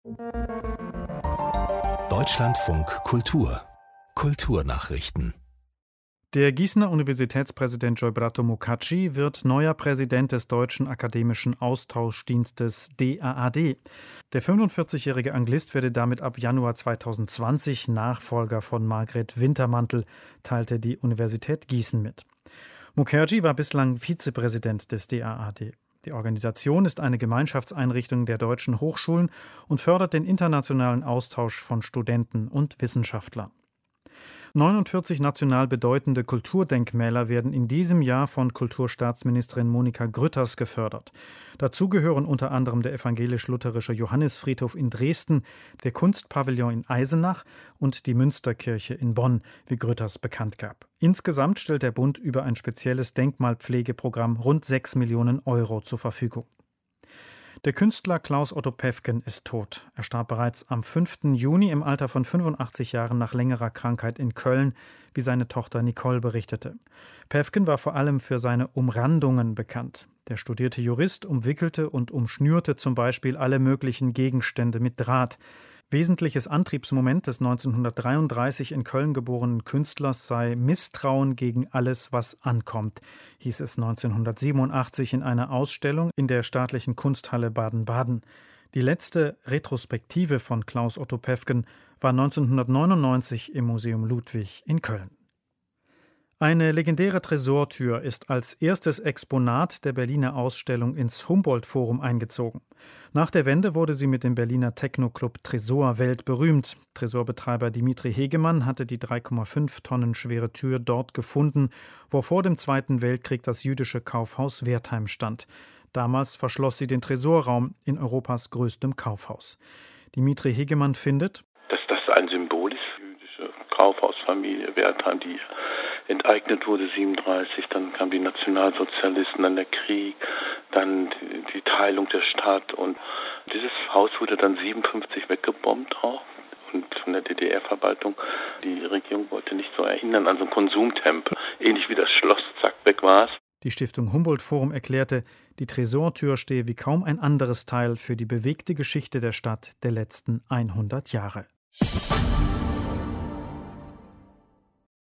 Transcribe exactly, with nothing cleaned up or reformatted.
Deutschlandfunk Kultur Kulturnachrichten. Der Gießener Universitätspräsident Joybrato Mukacsi wird neuer Präsident des Deutschen Akademischen Austauschdienstes D A A D. Der fünfundvierzigjährige Anglist werde damit ab Januar zweitausendzwanzig Nachfolger von Margret Wintermantel, teilte die Universität Gießen mit. Mukacsi war bislang Vizepräsident des D A A D. Die Organisation ist eine Gemeinschaftseinrichtung der deutschen Hochschulen und fördert den internationalen Austausch von Studenten und Wissenschaftlern. neunundvierzig national bedeutende Kulturdenkmäler werden in diesem Jahr von Kulturstaatsministerin Monika Grütters gefördert. Dazu gehören unter anderem der evangelisch-lutherische Johannisfriedhof in Dresden, der Kunstpavillon in Eisenach und die Münsterkirche in Bonn, wie Grütters bekannt gab. Insgesamt stellt der Bund über ein spezielles Denkmalpflegeprogramm rund sechs Millionen Euro zur Verfügung. Der Künstler Klaus Otto Päffgen ist tot. Er starb bereits am fünften Juni im Alter von fünfundachtzig Jahren nach längerer Krankheit in Köln, wie seine Tochter Nicole berichtete. Päffgen war vor allem für seine Umrandungen bekannt. Der studierte Jurist umwickelte und umschnürte zum Beispiel alle möglichen Gegenstände mit Draht. Wesentliches Antriebsmoment des neunzehnhundertdreiunddreißig in Köln geborenen Künstlers sei Misstrauen gegen alles, was ankommt, hieß es neunzehnhundertsiebenundachtzig in einer Ausstellung in der Staatlichen Kunsthalle Baden-Baden. Die letzte Retrospektive von Klaus Otto Päffgen war neunzehnhundertneunundneunzig im Museum Ludwig in Köln. Eine legendäre Tresortür ist als erstes Exponat der Berliner Ausstellung ins Humboldt-Forum eingezogen. Nach der Wende wurde sie mit dem Berliner Techno-Club Tresor weltberühmt. Tresorbetreiber Dimitri Hegemann hatte die drei Komma fünf Tonnen schwere Tür dort gefunden, wo vor dem Zweiten Weltkrieg das jüdische Kaufhaus Wertheim stand. Damals verschloss sie den Tresorraum in Europas größtem Kaufhaus. Dimitri Hegemann findet, dass das ein Symbol ist für die jüdische Kaufhausfamilie Wertheim, die enteignet wurde siebenunddreißig, dann kamen die Nationalsozialisten, dann der Krieg, dann die, die Teilung der Stadt und dieses Haus wurde dann siebenundfünfzig weggebombt auch und von der D D R-Verwaltung. Die Regierung wollte nicht so erinnern an so einen Konsumtempel, ähnlich wie das Schloss, zack, weg war es. Die Stiftung Humboldt-Forum erklärte, die Tresortür stehe wie kaum ein anderes Teil für die bewegte Geschichte der Stadt der letzten hundert Jahre.